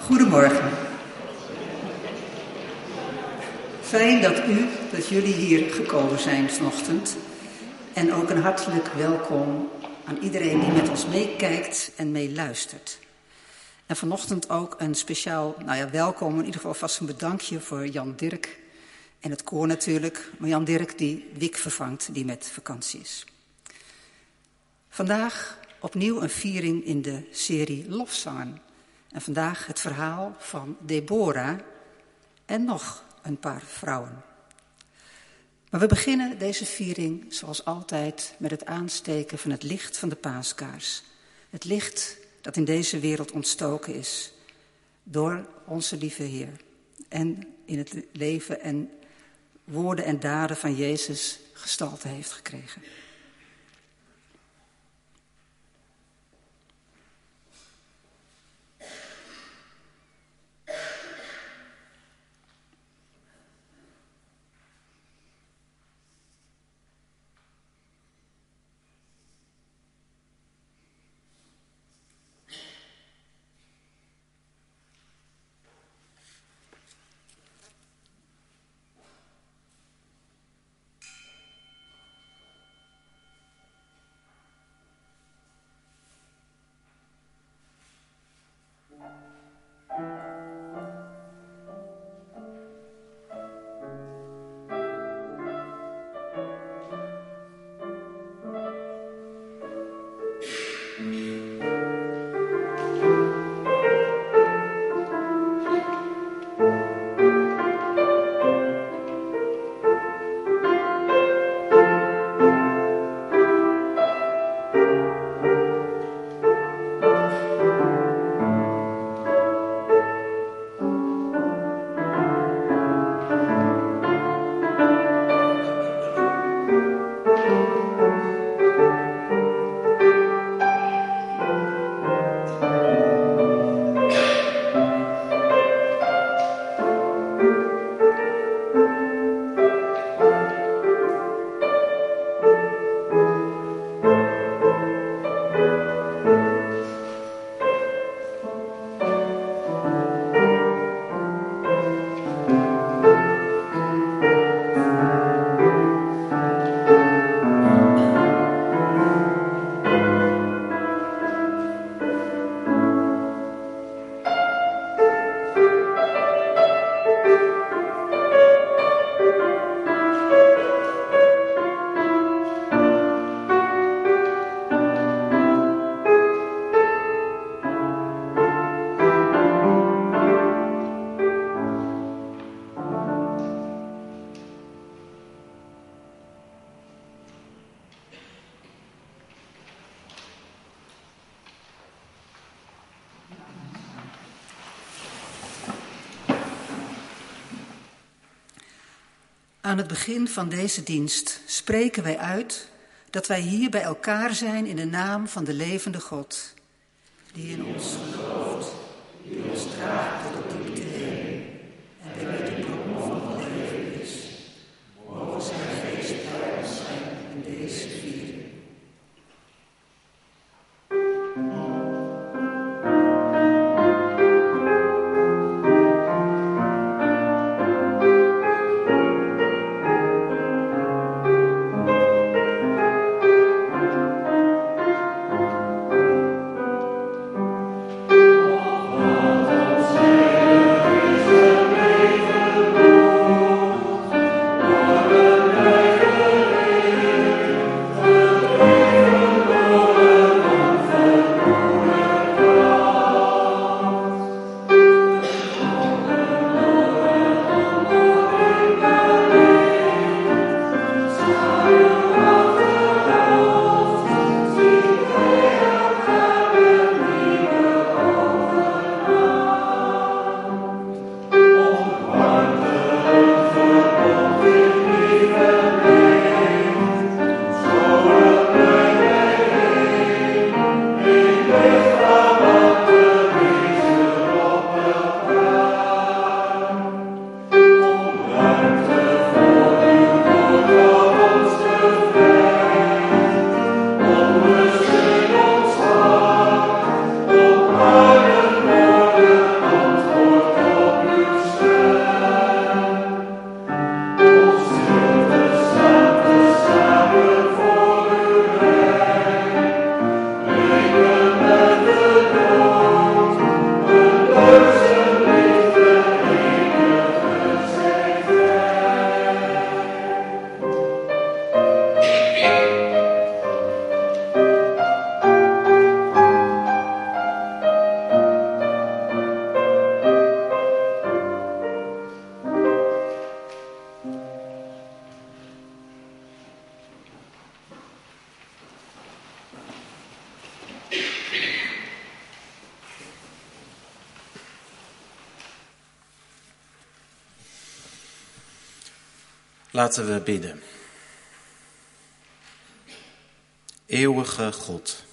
Goedemorgen. Fijn dat jullie hier gekomen zijn vanochtend. En ook een hartelijk welkom aan iedereen die met ons meekijkt en meeluistert. En vanochtend ook een speciaal, welkom, in ieder geval vast een bedankje voor Jan Dirk en het koor natuurlijk. Maar Jan Dirk die Wiek vervangt, die met vakantie is. Vandaag opnieuw een viering in de serie Lofzangen. En vandaag het verhaal van Deborah en nog een paar vrouwen. Maar we beginnen deze viering zoals altijd met het aansteken van het licht van de paaskaars. Het licht dat in deze wereld ontstoken is door onze lieve Heer. En in het leven en woorden en daden van Jezus gestalte heeft gekregen. Aan het begin van deze dienst spreken wij uit dat wij hier bij elkaar zijn in de naam van de levende God, die in ons gelooft, die ons draagt tot de diepte heen en bij wie de bron van het leven is. Mogen zijn geest bij ons zijn in deze viering. Laten we bidden. Eeuwige God,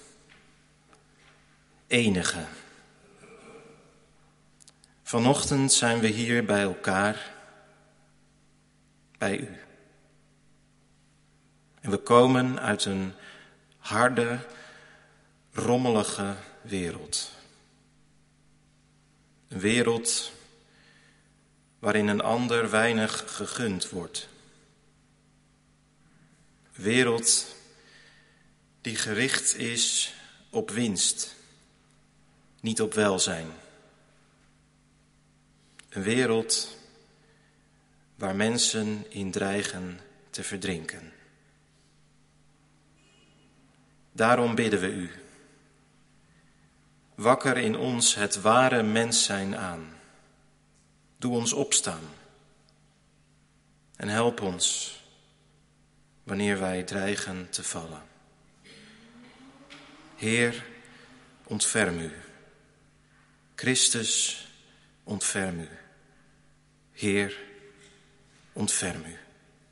enige. Vanochtend zijn we hier bij elkaar, bij u. En we komen uit een harde, rommelige wereld. Een wereld waarin een ander weinig gegund wordt. Een wereld die gericht is op winst, niet op welzijn. Een wereld waar mensen in dreigen te verdrinken. Daarom bidden we u. Wakker in ons het ware mens zijn aan. Doe ons opstaan. En help ons wanneer wij dreigen te vallen. Heer, ontferm u. Christus, ontferm u. Heer, ontferm u.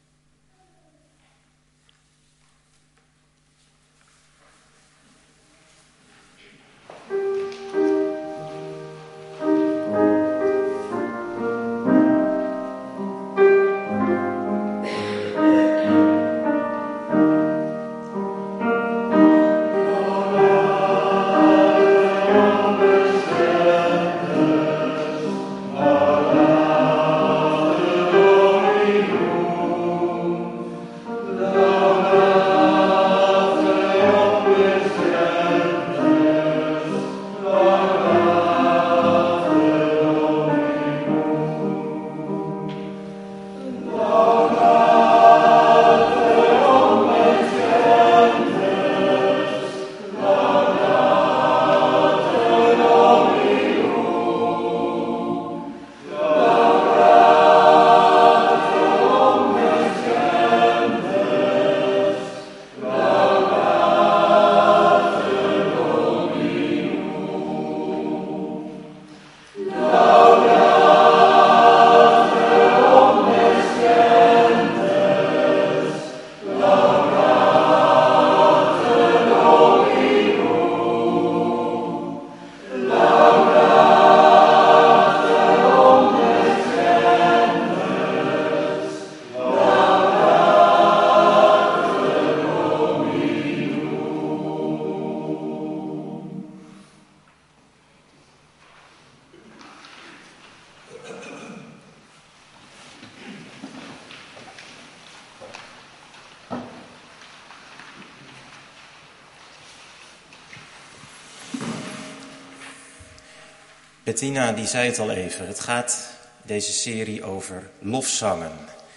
Bettina die zei het al even, het gaat deze serie over lofzangen.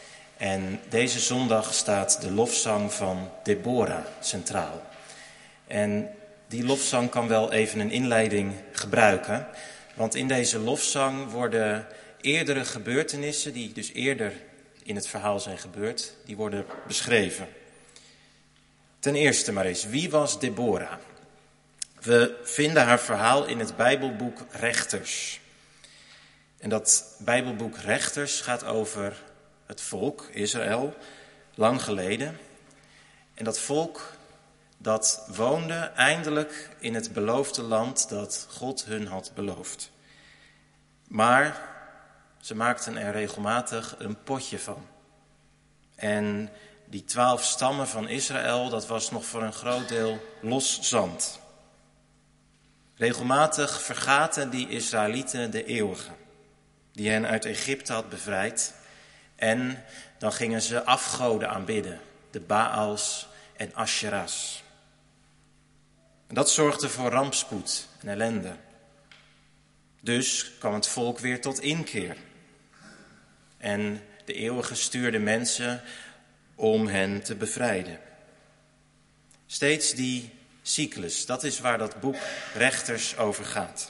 En deze zondag staat de lofzang van Deborah centraal. En die lofzang kan wel even een inleiding gebruiken. Want in deze lofzang worden eerdere gebeurtenissen, die dus eerder in het verhaal zijn gebeurd, die worden beschreven. Ten eerste maar eens, wie was Deborah? We vinden haar verhaal in het Bijbelboek Rechters. En dat Bijbelboek Rechters gaat over het volk Israël, lang geleden. En dat volk dat woonde eindelijk in het beloofde land dat God hun had beloofd. Maar ze maakten er regelmatig een potje van. En die 12 stammen van Israël, dat was nog voor een groot deel los zand. Regelmatig vergaten die Israëlieten de eeuwige, die hen uit Egypte had bevrijd. En dan gingen ze afgoden aanbidden, de Baals en Asherahs. En dat zorgde voor rampspoed en ellende. Dus kwam het volk weer tot inkeer. En de eeuwige stuurde mensen om hen te bevrijden. Steeds die cyclus, dat is waar dat boek Rechters over gaat.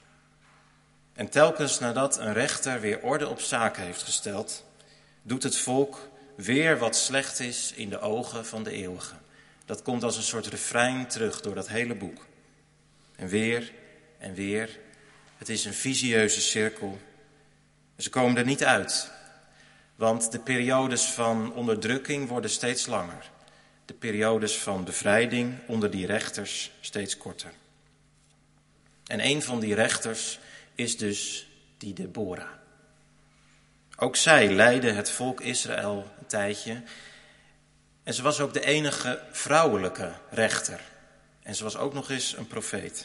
En telkens nadat een rechter weer orde op zaken heeft gesteld, doet het volk weer wat slecht is in de ogen van de eeuwige. Dat komt als een soort refrein terug door dat hele boek. En weer en weer. Het is een visieuze cirkel. Ze komen er niet uit. Want de periodes van onderdrukking worden steeds langer. De periodes van bevrijding onder die rechters steeds korter. En een van die rechters is dus die Deborah. Ook zij leidde het volk Israël een tijdje. En ze was ook de enige vrouwelijke rechter. En ze was ook nog eens een profeet.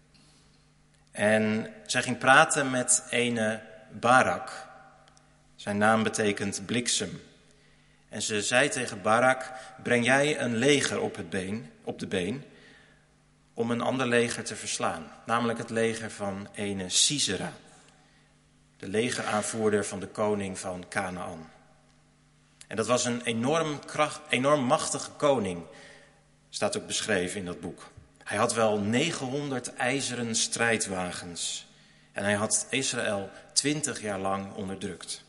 En zij ging praten met ene Barak. Zijn naam betekent bliksem. En ze zei tegen Barak, breng jij een leger op de been om een ander leger te verslaan. Namelijk het leger van ene Sisera. De legeraanvoerder van de koning van Kanaan. En dat was een enorm machtige koning, staat ook beschreven in dat boek. Hij had wel 900 ijzeren strijdwagens. En hij had Israël 20 jaar lang onderdrukt.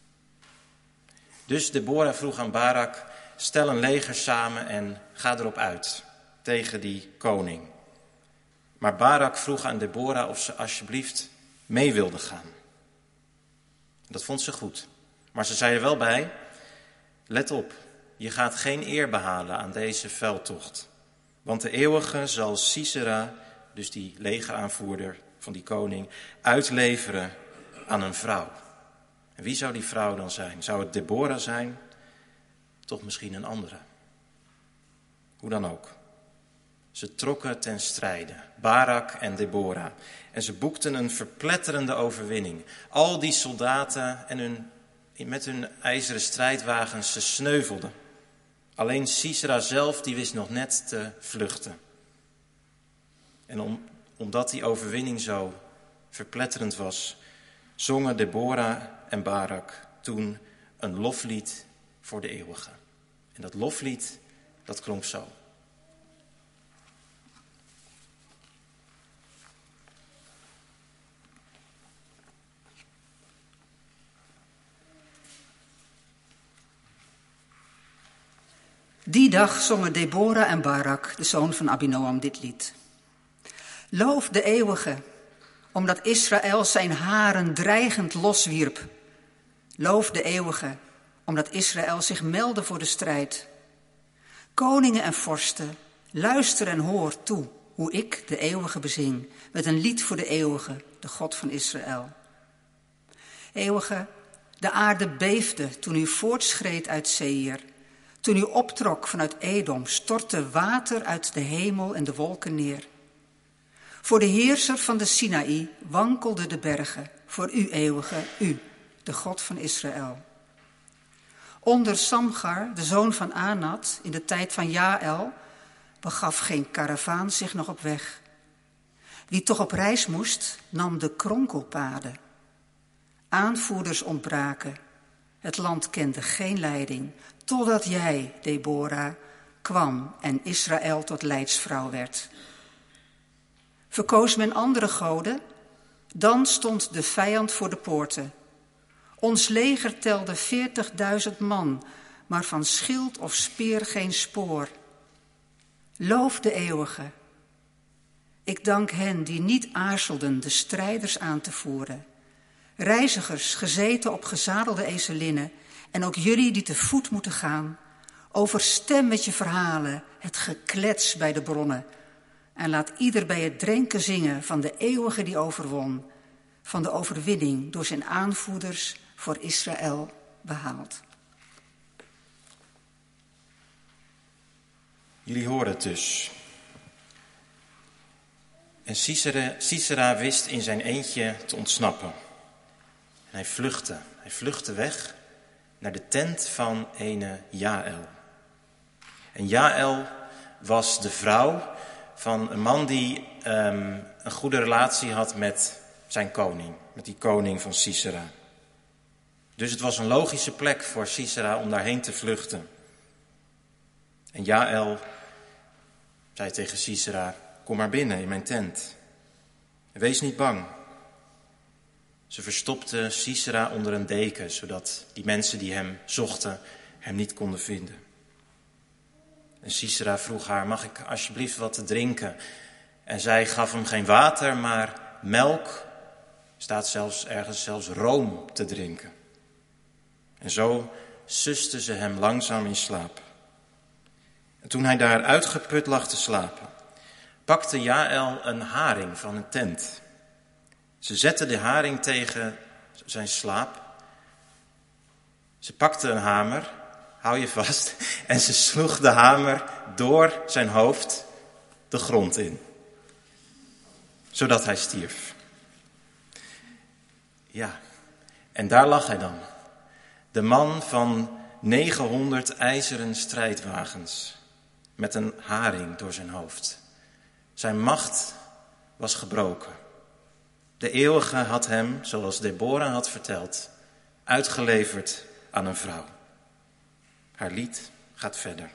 Dus Deborah vroeg aan Barak, stel een leger samen en ga erop uit tegen die koning. Maar Barak vroeg aan Deborah of ze alsjeblieft mee wilde gaan. Dat vond ze goed. Maar ze zei er wel bij, let op, je gaat geen eer behalen aan deze veldtocht. Want de eeuwige zal Sisera, dus die legeraanvoerder van die koning, uitleveren aan een vrouw. En wie zou die vrouw dan zijn? Zou het Deborah zijn? Toch misschien een andere. Hoe dan ook. Ze trokken ten strijde, Barak en Deborah. En ze boekten een verpletterende overwinning. Al die soldaten met hun ijzeren strijdwagens, ze sneuvelden. Alleen Sisera zelf, die wist nog net te vluchten. En omdat die overwinning zo verpletterend was, zongen Deborah en Barak toen een loflied voor de eeuwige. En dat loflied, dat klonk zo. Die dag zongen Deborah en Barak, de zoon van Abinoam, dit lied. Loof de eeuwige, omdat Israël zijn haren dreigend loswierp. Loof de eeuwige, omdat Israël zich meldde voor de strijd. Koningen en vorsten, luister en hoor toe, hoe ik de eeuwige bezing, met een lied voor de eeuwige, de God van Israël. Eeuwige, de aarde beefde toen u voortschreed uit Seir. Toen u optrok vanuit Edom, stortte water uit de hemel en de wolken neer. Voor de heerser van de Sinaï wankelden de bergen, voor u eeuwige, u, de God van Israël. Onder Samgar, de zoon van Anat, in de tijd van Jaël, begaf geen karavaan zich nog op weg. Wie toch op reis moest, nam de kronkelpaden. Aanvoerders ontbraken, het land kende geen leiding, totdat jij, Deborah, kwam en Israël tot leidsvrouw werd. Verkoos men andere goden, dan stond de vijand voor de poorten. Ons leger telde 40.000 man, maar van schild of speer geen spoor. Loof de eeuwige. Ik dank hen die niet aarzelden de strijders aan te voeren. Reizigers gezeten op gezadelde ezelinnen en ook jullie die te voet moeten gaan. Overstem met je verhalen het geklets bij de bronnen. En laat ieder bij het drinken zingen van de eeuwige die overwon. Van de overwinning door zijn aanvoerders voor Israël behaald. Jullie horen het dus. En Sisera wist in zijn eentje te ontsnappen. En hij vluchtte weg naar de tent van ene Jaël. En Jaël was de vrouw van een man die een goede relatie had met zijn koning. Met die koning van Sisera. Dus het was een logische plek voor Sisera om daarheen te vluchten. En Jaël zei tegen Sisera, kom maar binnen in mijn tent. Wees niet bang. Ze verstopte Sisera onder een deken, zodat die mensen die hem zochten hem niet konden vinden. En Sisera vroeg haar, mag ik alsjeblieft wat te drinken? En zij gaf hem geen water, maar melk, staat zelfs ergens room te drinken. En zo suste ze hem langzaam in slaap. En toen hij daar uitgeput lag te slapen, pakte Jaël een haring van een tent. Ze zette de haring tegen zijn slaap. Ze pakte een hamer, hou je vast, en ze sloeg de hamer door zijn hoofd de grond in, zodat hij stierf. Ja, en daar lag hij dan, de man van 900 ijzeren strijdwagens, met een haring door zijn hoofd. Zijn macht was gebroken. De Eeuwige had hem, zoals Deborah had verteld, uitgeleverd aan een vrouw. Haar lied gaat verder.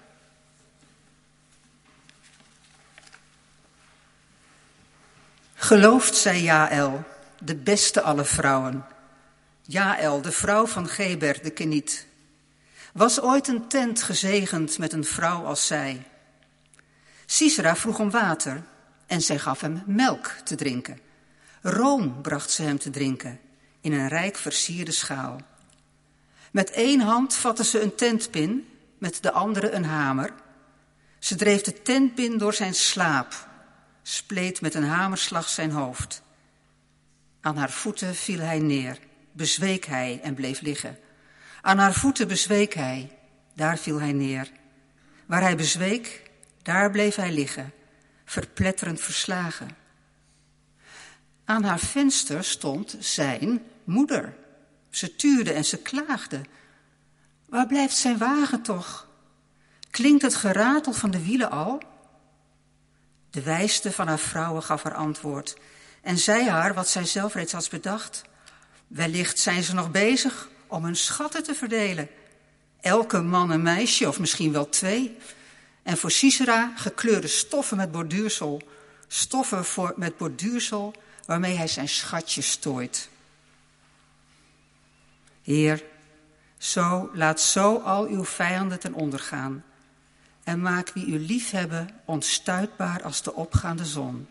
Geloofd zij Jaël, de beste alle vrouwen. Jaël, de vrouw van Geber de Keniet. Was ooit een tent gezegend met een vrouw als zij. Sisera vroeg om water en zij gaf hem melk te drinken. Room bracht ze hem te drinken in een rijk versierde schaal. Met één hand vatte ze een tentpin, met de andere een hamer. Ze dreef de tentpin door zijn slaap, spleet met een hamerslag zijn hoofd. Aan haar voeten viel hij neer, bezweek hij en bleef liggen. Aan haar voeten bezweek hij, daar viel hij neer. Waar hij bezweek, daar bleef hij liggen, verpletterend verslagen. Aan haar venster stond zijn moeder. Ze tuurde en ze klaagde. Waar blijft zijn wagen toch? Klinkt het geratel van de wielen al? De wijste van haar vrouwen gaf haar antwoord en zei haar wat zij zelf reeds had bedacht. Wellicht zijn ze nog bezig om hun schatten te verdelen. Elke man een meisje, of misschien wel 2. En voor Sisera gekleurde stoffen met borduursel. Stoffen met borduursel waarmee hij zijn schatjes tooit. Heer, laat zo al uw vijanden ten onder gaan. En maak wie u liefhebben onstuitbaar als de opgaande zon.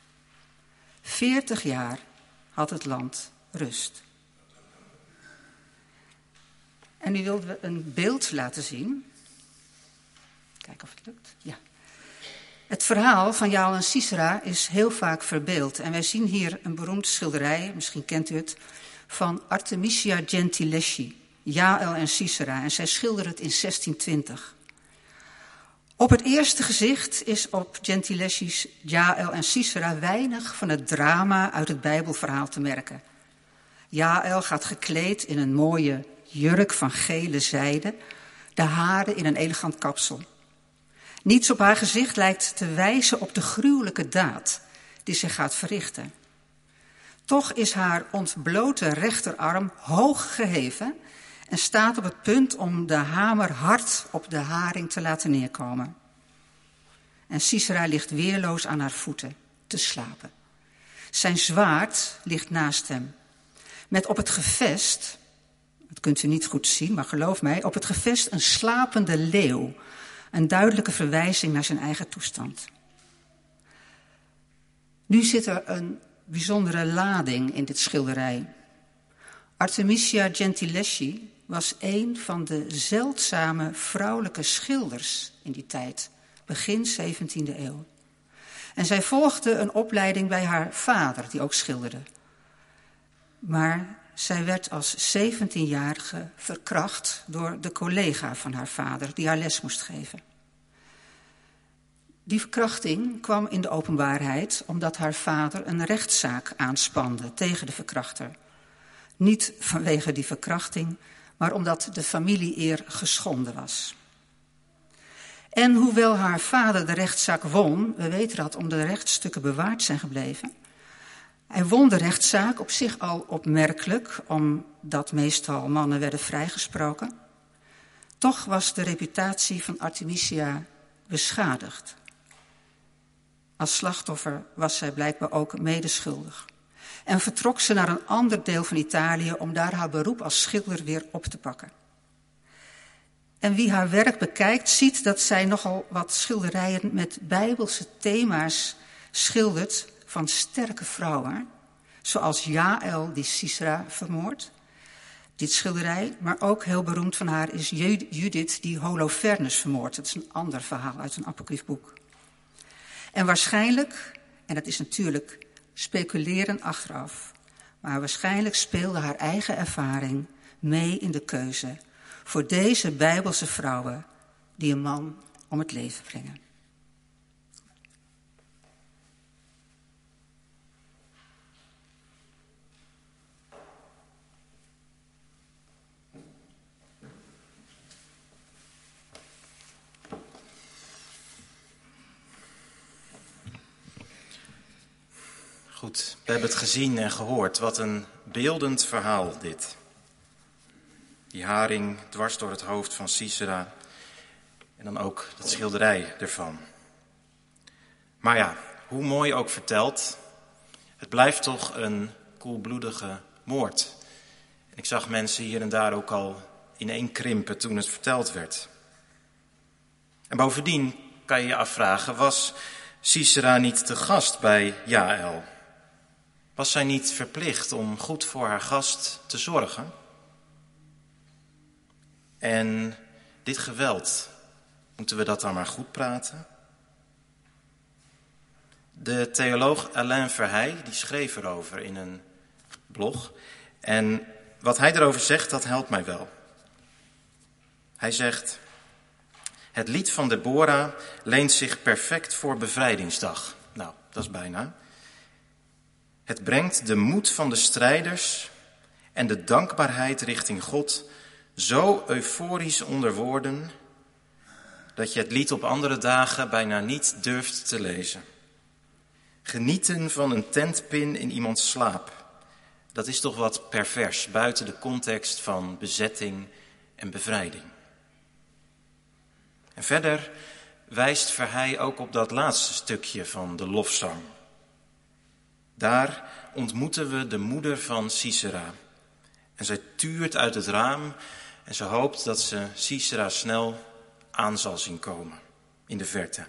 40 jaar had het land rust. En nu wilden we een beeld laten zien. Kijken of het lukt. Ja. Het verhaal van Jaël en Sisera is heel vaak verbeeld. En wij zien hier een beroemde schilderij, misschien kent u het, van Artemisia Gentileschi, Jaël en Sisera. En zij schilderde het in 1620. Op het eerste gezicht is op Gentileschi's Jaël en Sisera weinig van het drama uit het Bijbelverhaal te merken. Jaël gaat gekleed in een mooie jurk van gele zijde, de haren in een elegant kapsel. Niets op haar gezicht lijkt te wijzen op de gruwelijke daad die ze gaat verrichten. Toch is haar ontblote rechterarm hoog geheven en staat op het punt om de hamer hard op de haring te laten neerkomen. En Sisera ligt weerloos aan haar voeten te slapen. Zijn zwaard ligt naast hem. Met op het gevest, dat kunt u niet goed zien, maar geloof mij, op het gevest een slapende leeuw. Een duidelijke verwijzing naar zijn eigen toestand. Nu zit er een bijzondere lading in dit schilderij. Artemisia Gentileschi was een van de zeldzame vrouwelijke schilders in die tijd, begin 17e eeuw. En zij volgde een opleiding bij haar vader, die ook schilderde. Maar zij werd als 17-jarige verkracht door de collega van haar vader, die haar les moest geven. Die verkrachting kwam in de openbaarheid omdat haar vader een rechtszaak aanspande tegen de verkrachter. Niet vanwege die verkrachting, maar omdat de familieeer geschonden was. En hoewel haar vader de rechtszaak won, we weten dat omdat de rechtsstukken bewaard zijn gebleven. Hij won de rechtszaak, op zich al opmerkelijk, omdat meestal mannen werden vrijgesproken. Toch was de reputatie van Artemisia beschadigd. Als slachtoffer was zij blijkbaar ook medeschuldig. En vertrok ze naar een ander deel van Italië om daar haar beroep als schilder weer op te pakken. En wie haar werk bekijkt, ziet dat zij nogal wat schilderijen met bijbelse thema's schildert van sterke vrouwen. Zoals Jaël die Sisera vermoordt. dit schilderij. Maar ook heel beroemd van haar is Judith die Holofernes vermoordt. Dat is een ander verhaal uit een apocryf boek. En waarschijnlijk, en dat is natuurlijk speculeren achteraf, maar waarschijnlijk speelde haar eigen ervaring mee in de keuze voor deze Bijbelse vrouwen die een man om het leven brengen. Goed, we hebben het gezien en gehoord. Wat een beeldend verhaal dit. Die haring dwars door het hoofd van Sisera. En dan ook dat schilderij ervan. Maar ja, hoe mooi ook verteld, het blijft toch een koelbloedige moord. En ik zag mensen hier en daar ook al ineenkrimpen toen het verteld werd. En bovendien kan je je afvragen, was Sisera niet te gast bij Jaël? Was zij niet verplicht om goed voor haar gast te zorgen? En dit geweld, moeten we dat dan maar goed praten? De theoloog Alain Verheij, die schreef erover in een blog. En wat hij erover zegt, dat helpt mij wel. Hij zegt: het lied van Deborah leent zich perfect voor bevrijdingsdag. Nou, dat is bijna. Het brengt de moed van de strijders en de dankbaarheid richting God zo euforisch onder woorden dat je het lied op andere dagen bijna niet durft te lezen. Genieten van een tentpin in iemands slaap, dat is toch wat pervers buiten de context van bezetting en bevrijding. En verder wijst Verheij ook op dat laatste stukje van de lofzang. Daar ontmoeten we de moeder van Sisera. En zij tuurt uit het raam en ze hoopt dat ze Sisera snel aan zal zien komen in de verte.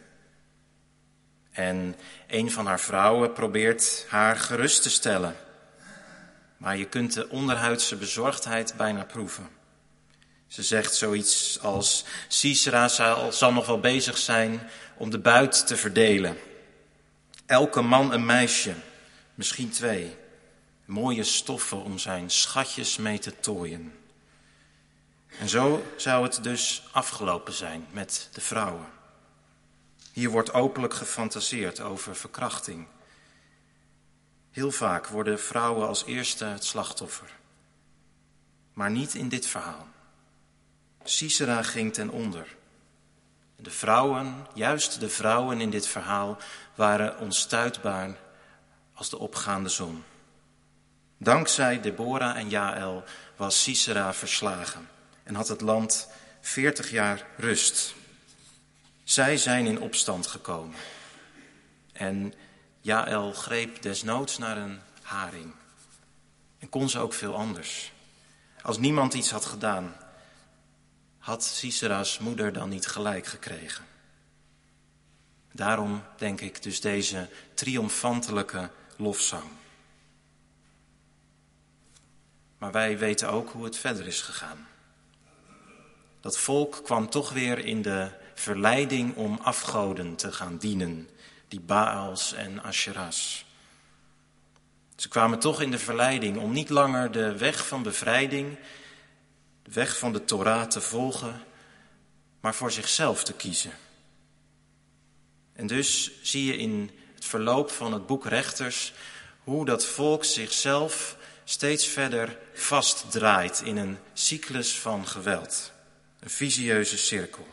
En een van haar vrouwen probeert haar gerust te stellen. Maar je kunt de onderhuidse bezorgdheid bijna proeven. Ze zegt zoiets als: Sisera zal nog wel bezig zijn om de buit te verdelen. Elke man een meisje, misschien 2. Mooie stoffen om zijn schatjes mee te tooien. En zo zou het dus afgelopen zijn met de vrouwen. Hier wordt openlijk gefantaseerd over verkrachting. Heel vaak worden vrouwen als eerste het slachtoffer. Maar niet in dit verhaal. Sisera ging ten onder. De vrouwen, juist de vrouwen in dit verhaal, waren onstuitbaar als de opgaande zon. Dankzij Deborah en Jaël was Sisera verslagen en had het land 40 jaar rust. Zij zijn in opstand gekomen. En Jaël greep desnoods naar een haring. En kon ze ook veel anders. Als niemand iets had gedaan, had Sisera's moeder dan niet gelijk gekregen. Daarom denk ik dus deze triomfantelijke lofzang. Maar wij weten ook hoe het verder is gegaan. Dat volk kwam toch weer in de verleiding om afgoden te gaan dienen, die Baals en Asherahs. Ze kwamen toch in de verleiding om niet langer de weg van bevrijding, de weg van de Torah te volgen, maar voor zichzelf te kiezen. En dus zie je in het verloop van het boek Rechters hoe dat volk zichzelf steeds verder vastdraait in een cyclus van geweld. Een visieuze cirkel.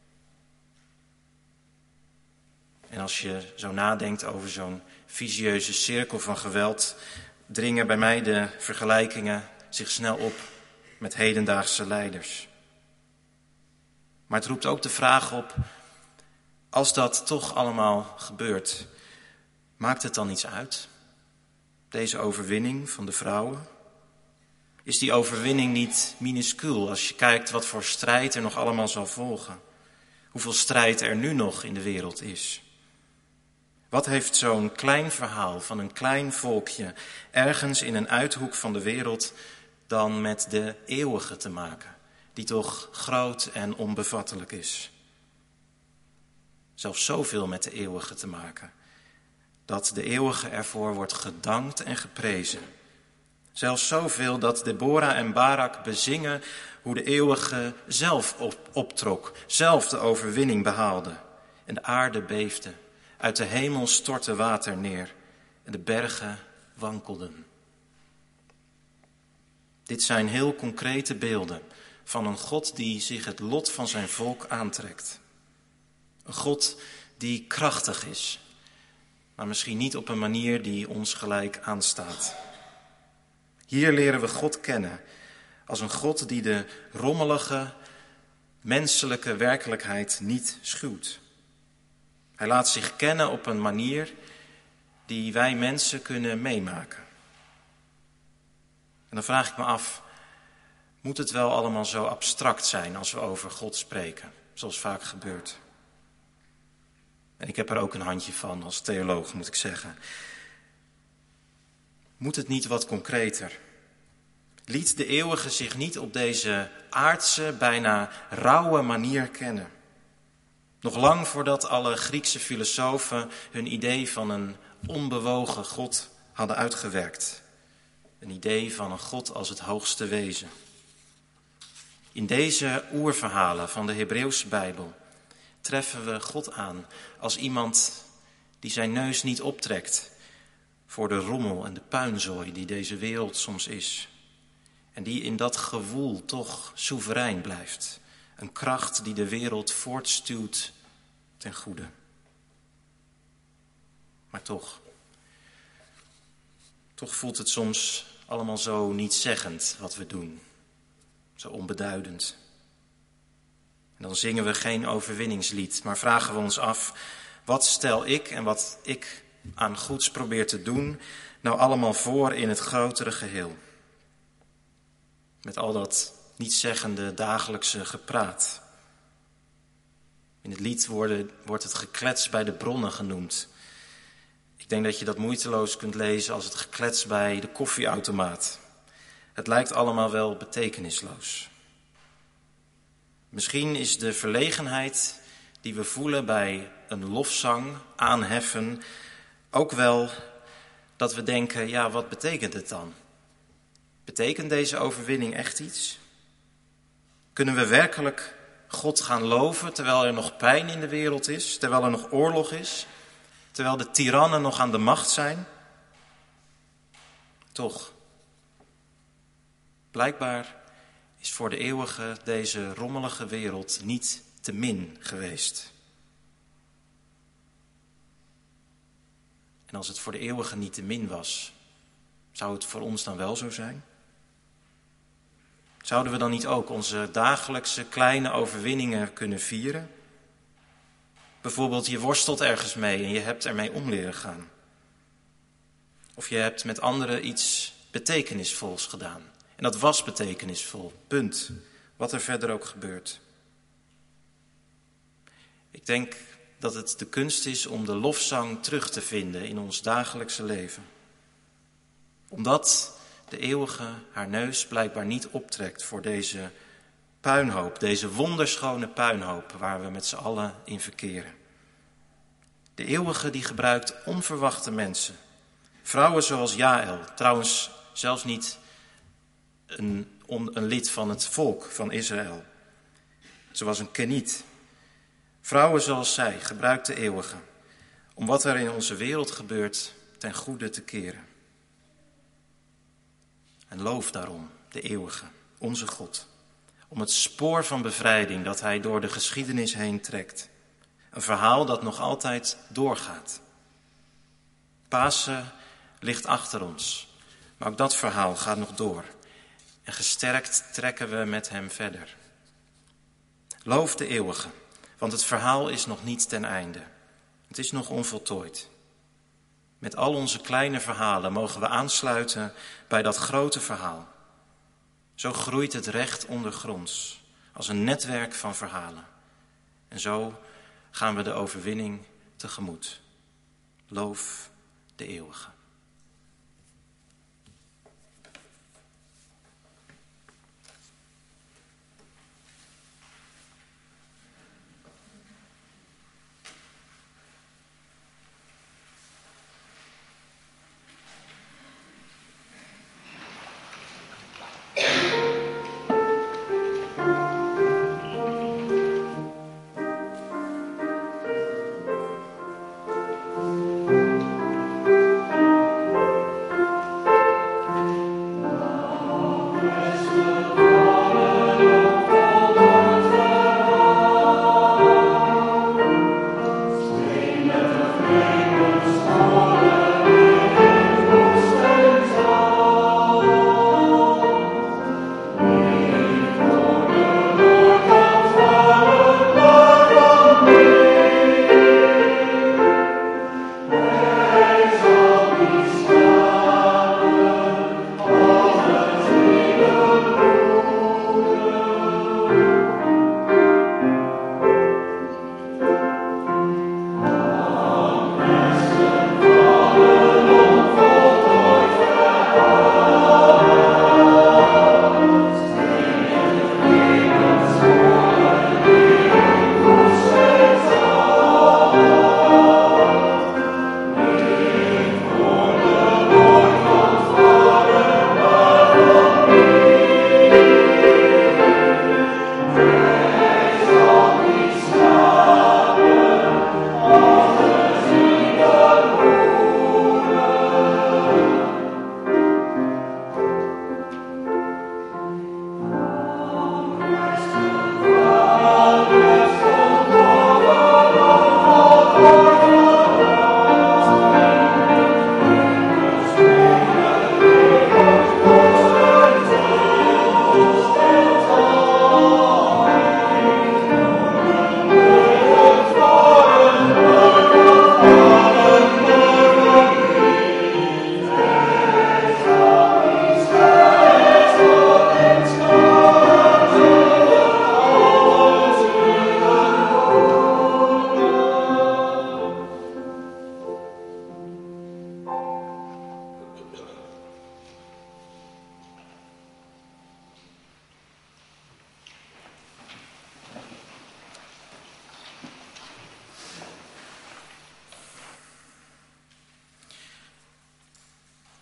En als je zo nadenkt over zo'n visieuze cirkel van geweld, dringen bij mij de vergelijkingen zich snel op met hedendaagse leiders. Maar het roept ook de vraag op, als dat toch allemaal gebeurt, maakt het dan iets uit? Deze overwinning van de vrouwen? Is die overwinning niet minuscuul als je kijkt wat voor strijd er nog allemaal zal volgen? Hoeveel strijd er nu nog in de wereld is? Wat heeft zo'n klein verhaal van een klein volkje ergens in een uithoek van de wereld dan met de eeuwige te maken, die toch groot en onbevattelijk is. Zelfs zoveel met de eeuwige te maken, dat de eeuwige ervoor wordt gedankt en geprezen. Zelfs zoveel dat Deborah en Barak bezingen hoe de eeuwige zelf optrok, zelf de overwinning behaalde. En de aarde beefde, uit de hemel stortte water neer en de bergen wankelden. Dit zijn heel concrete beelden van een God die zich het lot van zijn volk aantrekt. Een God die krachtig is, maar misschien niet op een manier die ons gelijk aanstaat. Hier leren we God kennen als een God die de rommelige, menselijke werkelijkheid niet schuwt. Hij laat zich kennen op een manier die wij mensen kunnen meemaken. En dan vraag ik me af, moet het wel allemaal zo abstract zijn als we over God spreken, zoals vaak gebeurt? En ik heb er ook een handje van als theoloog, moet ik zeggen. Moet het niet wat concreter? Liet de eeuwige zich niet op deze aardse, bijna rauwe manier kennen? Nog lang voordat alle Griekse filosofen hun idee van een onbewogen God hadden uitgewerkt. Een idee van een God als het hoogste wezen. In deze oerverhalen van de Hebreeuwse Bijbel treffen we God aan als iemand die zijn neus niet optrekt voor de rommel en de puinzooi die deze wereld soms is. En die in dat gewoel toch soeverein blijft. Een kracht die de wereld voortstuwt ten goede. Maar toch voelt het soms allemaal zo nietszeggend wat we doen. Zo onbeduidend. En dan zingen we geen overwinningslied, maar vragen we ons af, wat stel ik en wat ik aan goeds probeer te doen nou allemaal voor in het grotere geheel? Met al dat nietszeggende dagelijkse gepraat. In het lied wordt het geklets bij de bronnen genoemd. Ik denk dat je dat moeiteloos kunt lezen als het geklets bij de koffieautomaat. Het lijkt allemaal wel betekenisloos. Misschien is de verlegenheid die we voelen bij een lofzang aanheffen ook wel dat we denken, ja, wat betekent het dan? Betekent deze overwinning echt iets? Kunnen we werkelijk God gaan loven terwijl er nog pijn in de wereld is, terwijl er nog oorlog is, terwijl de tirannen nog aan de macht zijn? Toch, blijkbaar is voor de eeuwige deze rommelige wereld niet te min geweest. En als het voor de eeuwige niet te min was, zou het voor ons dan wel zo zijn? Zouden we dan niet ook onze dagelijkse kleine overwinningen kunnen vieren? Bijvoorbeeld, je worstelt ergens mee en je hebt ermee om leren gaan. Of je hebt met anderen iets betekenisvols gedaan. En dat was betekenisvol, punt. Wat er verder ook gebeurt. Ik denk dat het de kunst is om de lofzang terug te vinden in ons dagelijkse leven. Omdat de eeuwige haar neus blijkbaar niet optrekt voor deze puinhoop, deze wonderschone puinhoop waar we met z'n allen in verkeren. De eeuwige die gebruikt onverwachte mensen. Vrouwen zoals Jaël, trouwens zelfs niet een lid van het volk van Israël. Ze was een Keniet. Vrouwen zoals zij gebruikt de eeuwige om wat er in onze wereld gebeurt ten goede te keren. En loof daarom de eeuwige, onze God, om het spoor van bevrijding dat hij door de geschiedenis heen trekt. Een verhaal dat nog altijd doorgaat. Pasen ligt achter ons, maar ook dat verhaal gaat nog door. En gesterkt trekken we met hem verder. Loof de eeuwige, want het verhaal is nog niet ten einde. Het is nog onvoltooid. Met al onze kleine verhalen mogen we aansluiten bij dat grote verhaal. Zo groeit het recht ondergronds, als een netwerk van verhalen. En zo gaan we de overwinning tegemoet. Loof de eeuwige.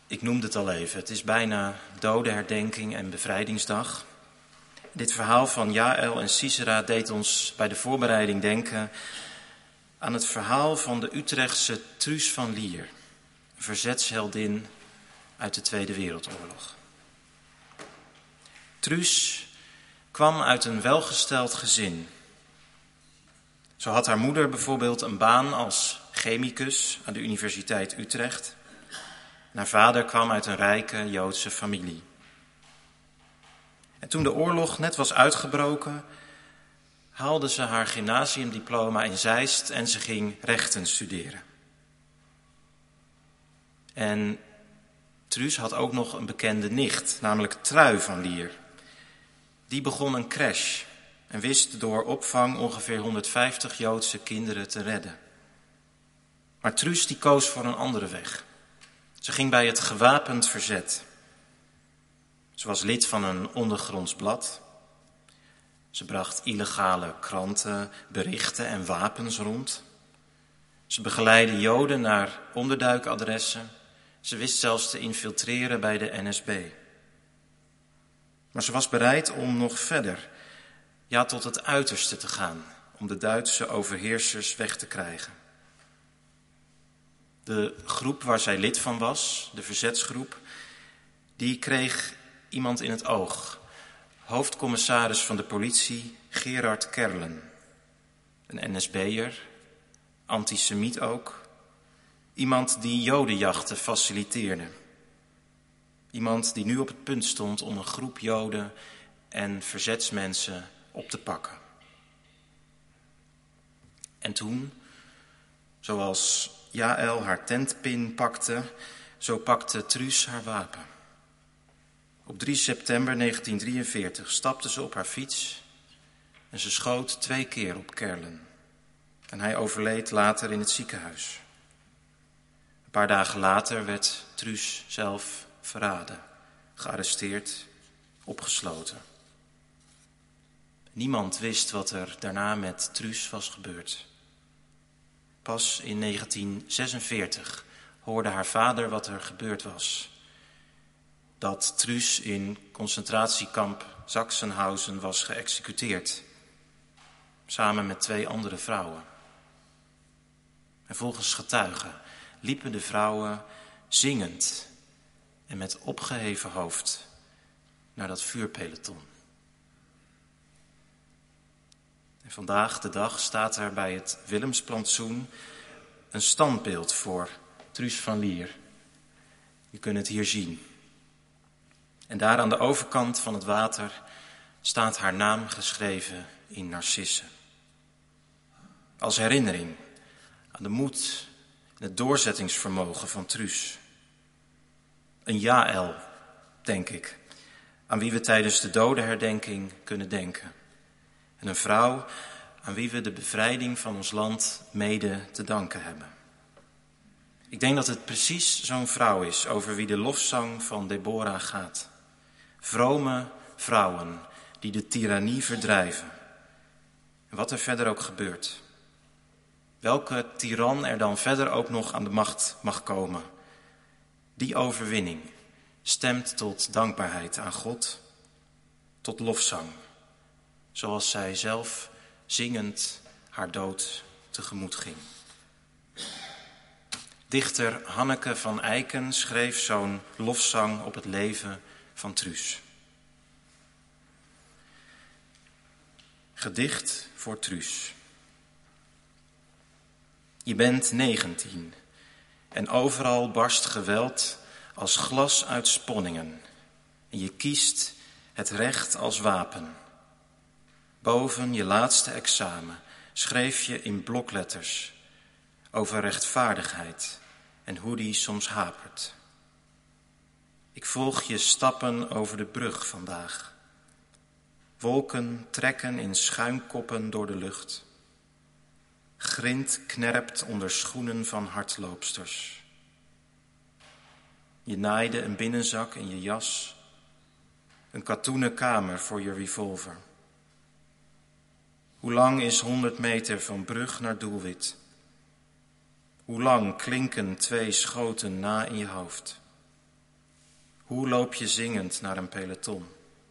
Ik noemde het al even, het is bijna dodenherdenking en bevrijdingsdag. Dit verhaal van Jaël en Sisera deed ons bij de voorbereiding denken aan het verhaal van de Utrechtse Truus van Lier, een verzetsheldin uit de Tweede Wereldoorlog. Truus kwam uit een welgesteld gezin. Zo had haar moeder bijvoorbeeld een baan als chemicus aan de Universiteit Utrecht. En haar vader kwam uit een rijke Joodse familie. En toen de oorlog net was uitgebroken, haalde ze haar gymnasiumdiploma in Zeist en ze ging rechten studeren. En Truus had ook nog een bekende nicht, namelijk Trui van Lier. Die begon een crash en wist door opvang ongeveer 150 Joodse kinderen te redden. Maar Truus die koos voor een andere weg. Ze ging bij het gewapend verzet. Ze was lid van een ondergronds blad. Ze bracht illegale kranten, berichten en wapens rond. Ze begeleidde Joden naar onderduikadressen. Ze wist zelfs te infiltreren bij de NSB. Maar ze was bereid om nog verder, ja tot het uiterste te gaan, om de Duitse overheersers weg te krijgen. De groep waar zij lid van was, de verzetsgroep, die kreeg iemand in het oog. Hoofdcommissaris van de politie, Gerard Kerlen. Een NSB'er, antisemiet ook. Iemand die jodenjachten faciliteerde. Iemand die nu op het punt stond om een groep Joden en verzetsmensen op te pakken. En toen, zoals Jaël haar tentpin pakte, zo pakte Truus haar wapen. Op 3 september 1943 stapte ze op haar fiets en ze schoot 2 keer op Kerlen. En hij overleed later in het ziekenhuis. Een paar dagen later werd Truus zelf verraden, gearresteerd, opgesloten. Niemand wist wat er daarna met Truus was gebeurd. Pas in 1946 hoorde haar vader wat er gebeurd was. Dat Truus in concentratiekamp Sachsenhausen was geëxecuteerd. Samen met 2 andere vrouwen. En volgens getuigen liepen de vrouwen zingend en met opgeheven hoofd naar dat vuurpeloton. En vandaag de dag staat er bij het Willemsplantsoen een standbeeld voor Truus van Lier. Je kunt het hier zien. En daar aan de overkant van het water staat haar naam geschreven in narcissen. Als herinnering aan de moed en het doorzettingsvermogen van Truus. Een Jaël, denk ik, aan wie we tijdens de dodenherdenking kunnen denken. En een vrouw aan wie we de bevrijding van ons land mede te danken hebben. Ik denk dat het precies zo'n vrouw is over wie de lofzang van Deborah gaat. Vrome vrouwen die de tirannie verdrijven. En wat er verder ook gebeurt. Welke tiran er dan verder ook nog aan de macht mag komen. Die overwinning stemt tot dankbaarheid aan God, tot lofzang. Zoals zij zelf zingend haar dood tegemoet ging. Dichter Hanneke van Eycken schreef zo'n lofzang op het leven van Truus. Gedicht voor Truus. Je bent 19 en overal barst geweld als glas uit sponningen. En je kiest het recht als wapen. Boven je laatste examen schreef je in blokletters over rechtvaardigheid en hoe die soms hapert. Ik volg je stappen over de brug vandaag. Wolken trekken in schuimkoppen door de lucht. Grind knerpt onder schoenen van hardloopsters. Je naaide een binnenzak in je jas. Een katoenen kamer voor je revolver. Hoe lang is 100 meter van brug naar doelwit? Hoe lang klinken 2 schoten na in je hoofd? Hoe loop je zingend naar een peloton?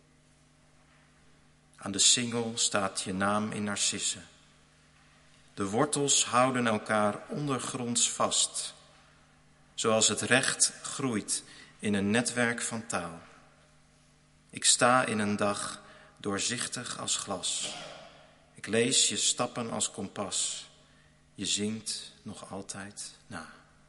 Aan de singel staat je naam in narcissen. De wortels houden elkaar ondergronds vast, zoals het recht groeit in een netwerk van taal. Ik sta in een dag doorzichtig als glas. Ik lees je stappen als kompas. Je zingt nog altijd na.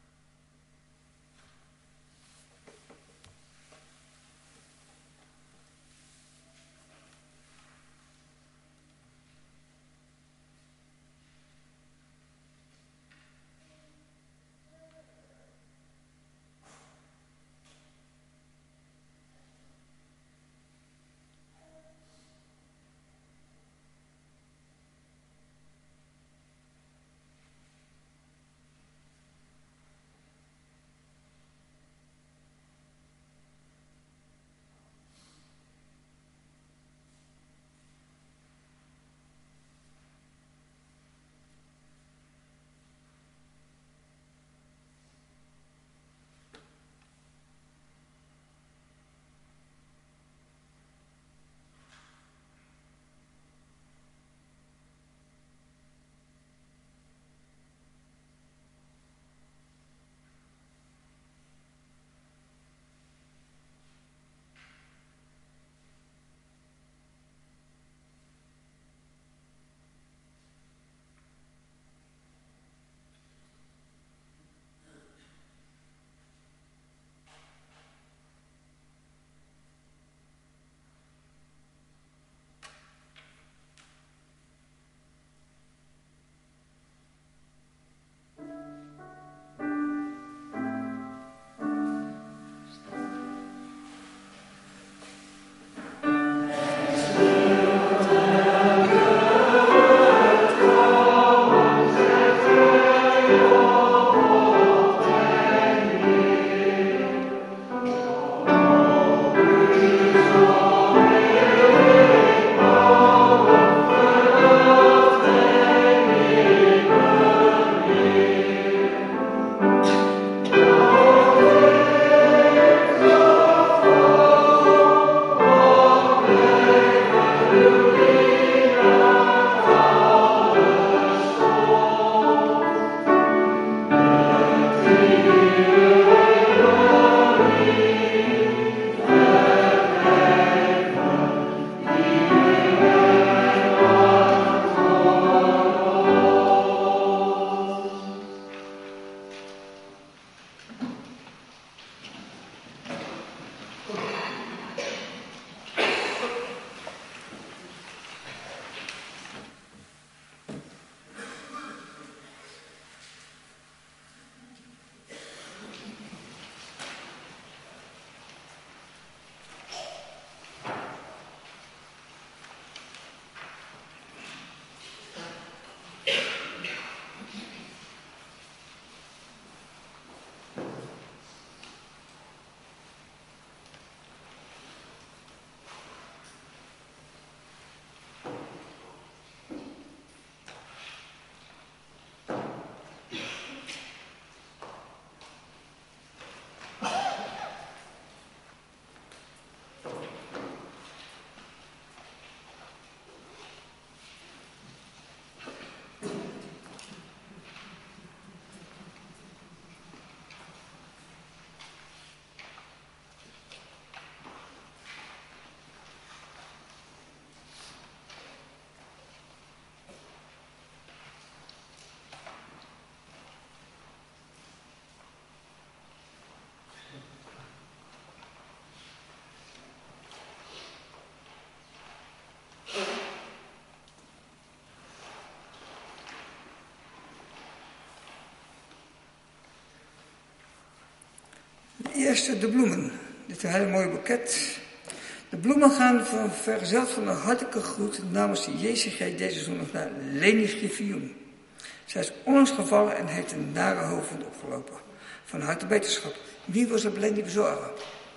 Eerst de bloemen. Dit is een hele mooie boeket. De bloemen gaan vergezeld van een hartelijke groet namens de JCG deze zondag naar Leni Griffioen. Zij is onlangs gevallen en heeft een nare hoofdwond opgelopen. Van harte beterschap. Wie was op Leni bezorgen?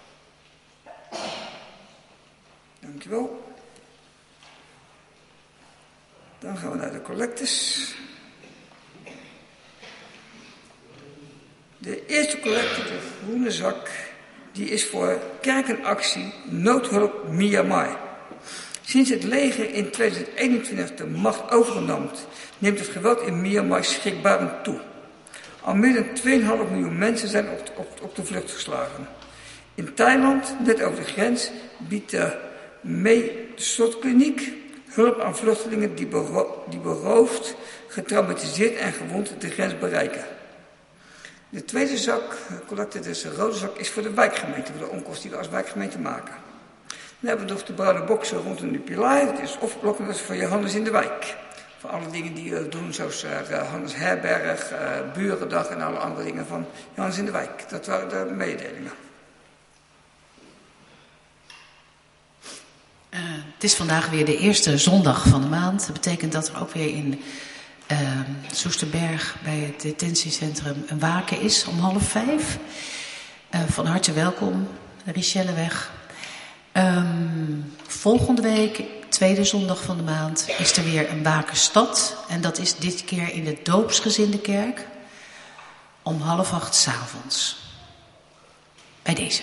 Dankjewel. Dan gaan we naar de collectes. De eerste collecte, de groene zak, Die is voor kerkenactie Noodhulp Myanmar. Sinds het leger in 2021 de macht overgenomen, neemt het geweld in Myanmar schrikbarend toe. Al meer dan 2,5 miljoen mensen zijn op de vlucht geslagen. In Thailand, net over de grens, biedt de Mae Sot Kliniek hulp aan vluchtelingen die beroofd, getraumatiseerd en gewond de grens bereiken. De tweede zak, collecte, dus de rode zak, is voor de wijkgemeente, voor de onkosten die we als wijkgemeente maken. Dan hebben we nog de bruine boksen rondom de pilaar. Dat is opgeblokken, dat is voor Johannes in de wijk. Voor alle dingen die we doen, zoals Johannes Herberg, Burendag en alle andere dingen van Johannes in de wijk. Dat waren de mededelingen. Het is vandaag weer de eerste zondag van de maand. Dat betekent dat er ook weer in Soesterberg bij het detentiecentrum een waken is om 4:30. Van harte welkom, de Richelleweg. Volgende week, tweede zondag van de maand, is er weer een wakenstad. En dat is dit keer in de doopsgezinde kerk om 7:30 s'avonds. Bij deze.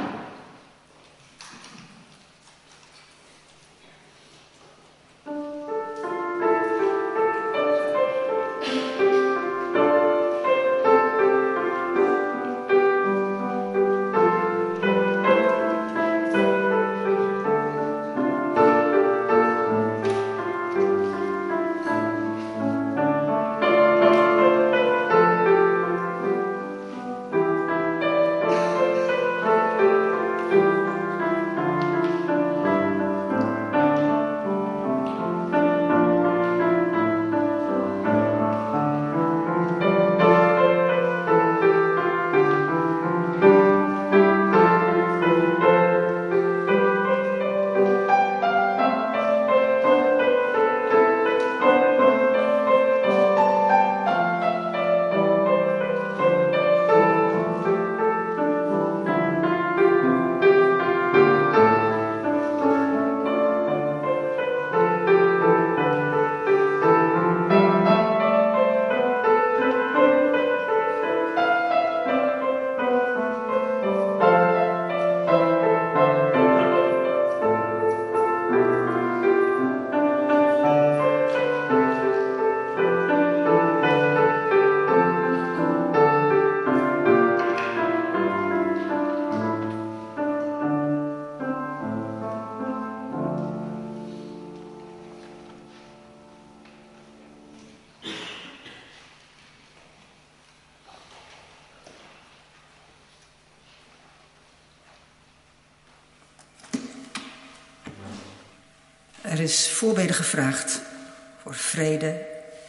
Er is voorbede gevraagd voor vrede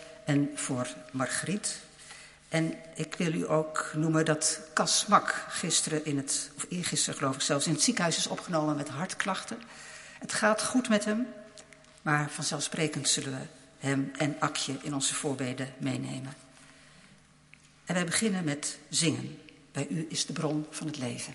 en voor Margriet. En ik wil u ook noemen dat Cas Mak gisteren of eergisteren geloof ik zelfs, in het ziekenhuis is opgenomen met hartklachten. Het gaat goed met hem, maar vanzelfsprekend zullen we hem en Akje in onze voorbeden meenemen. En wij beginnen met zingen. Bij u is de bron van het leven.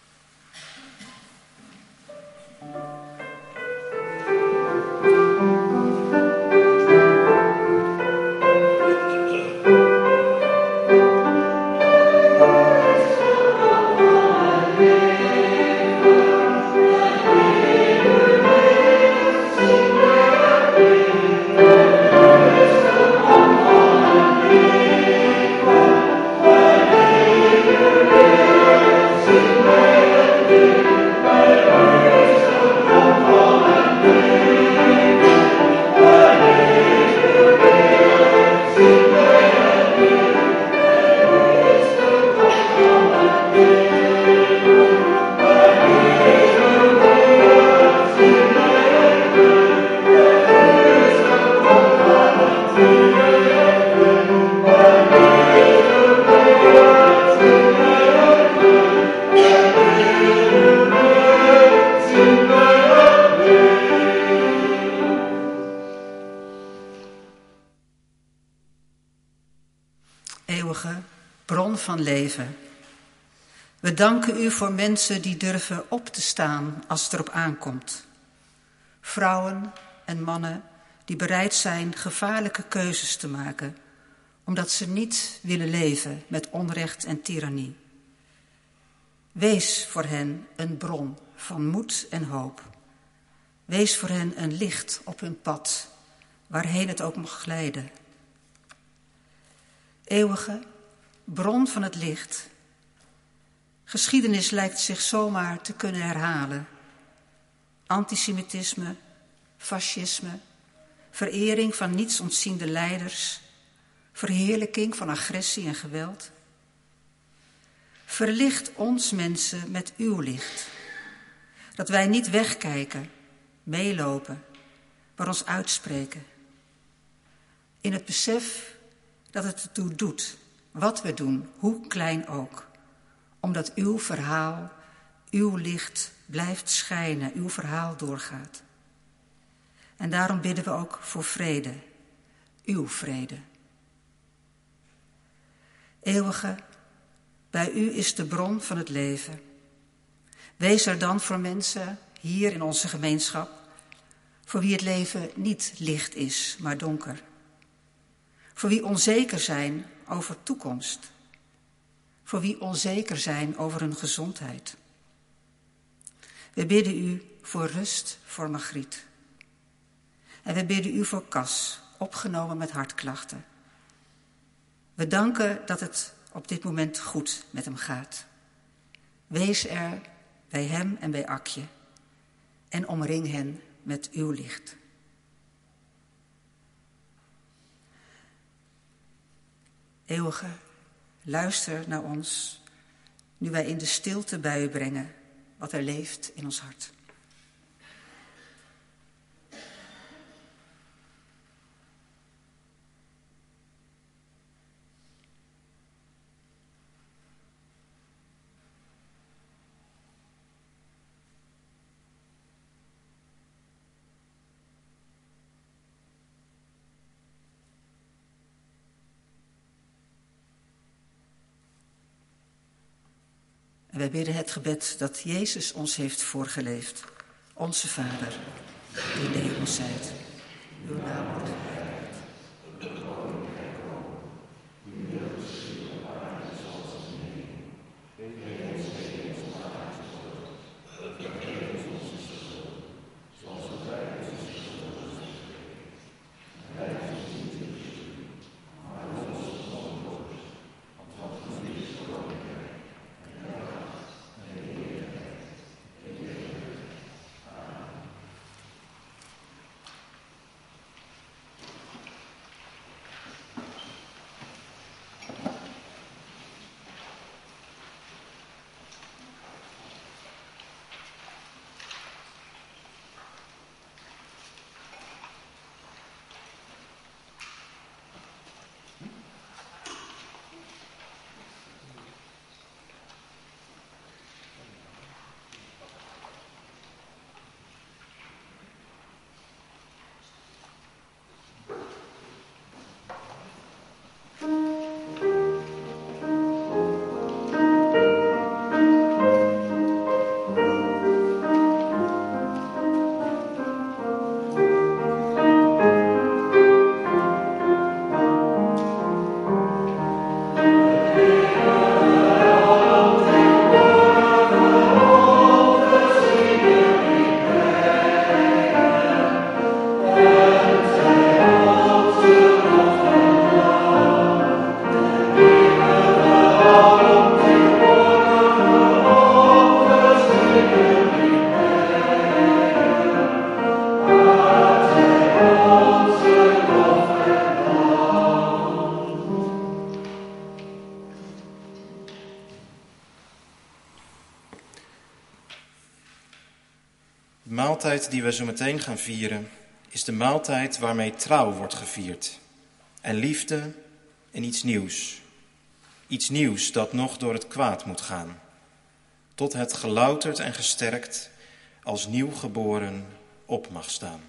Van leven. We danken u voor mensen die durven op te staan als het erop aankomt. Vrouwen en mannen die bereid zijn gevaarlijke keuzes te maken, omdat ze niet willen leven met onrecht en tirannie. Wees voor hen een bron van moed en hoop. Wees voor hen een licht op hun pad, waarheen het ook mag glijden. Eeuwige bron van het licht. Geschiedenis lijkt zich zomaar te kunnen herhalen. Antisemitisme, fascisme, verering van niets ontziende leiders, verheerlijking van agressie en geweld. Verlicht ons mensen met uw licht, dat wij niet wegkijken, meelopen, maar ons uitspreken. In het besef dat het ertoe doet, wat we doen, hoe klein ook, omdat uw verhaal, uw licht blijft schijnen, uw verhaal doorgaat. En daarom bidden we ook voor vrede, uw vrede. Eeuwige, bij u is de bron van het leven. Wees er dan voor mensen hier in onze gemeenschap, voor wie het leven niet licht is, maar donker. Voor wie onzeker zijn over toekomst. Voor wie onzeker zijn over hun gezondheid. We bidden u voor rust voor Margriet. En we bidden u voor Cas, opgenomen met hartklachten. We danken dat het op dit moment goed met hem gaat. Wees er bij hem en bij Akje en omring hen met uw licht. Eeuwige, luister naar ons, nu wij in de stilte bij u brengen wat er leeft in ons hart. En wij bidden het gebed dat Jezus ons heeft voorgeleefd. Onze Vader, die in de hemel zijt, uw naam wordt geheiligd. Uw koninkrijk komen, uw wil geschieden op aarde zoals in de hemel. Geef ons heden ons dagelijks brood. Vergeef ons onze schuld, zoals ook wij onze schuldigers vergeven. Leid ons niet in verzoeking, maar ons van het boos, want ons is het koninkrijk. De maaltijd die we zo meteen gaan vieren is de maaltijd waarmee trouw wordt gevierd. En liefde en iets nieuws. Iets nieuws dat nog door het kwaad moet gaan. Tot het gelouterd en gesterkt als nieuw geboren op mag staan.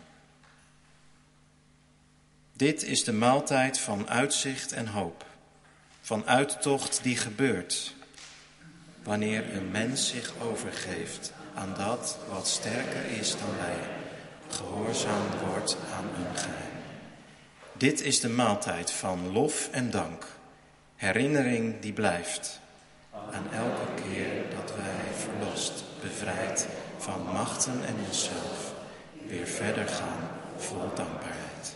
Dit is de maaltijd van uitzicht en hoop. Van uittocht die gebeurt. Wanneer een mens zich overgeeft aan dat wat sterker is dan wij, gehoorzaam wordt aan een geheim. Dit is de maaltijd van lof en dank, herinnering die blijft, aan elke keer dat wij gedachten en mezelf weer verder gaan vol dankbaarheid.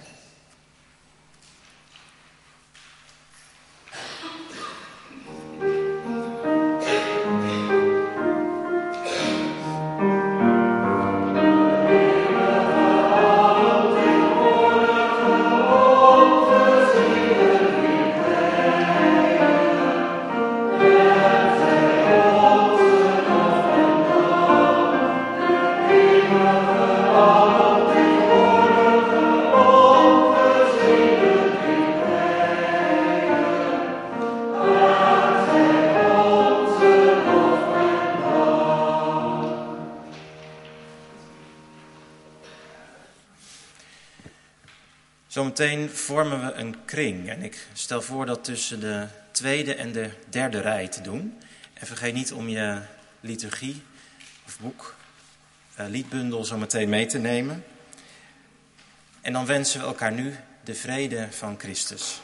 Zometeen vormen we een kring en ik stel voor dat tussen de tweede en de derde rij te doen. En vergeet niet om je liturgie of boek, liedbundel zometeen mee te nemen. En dan wensen we elkaar nu de vrede van Christus.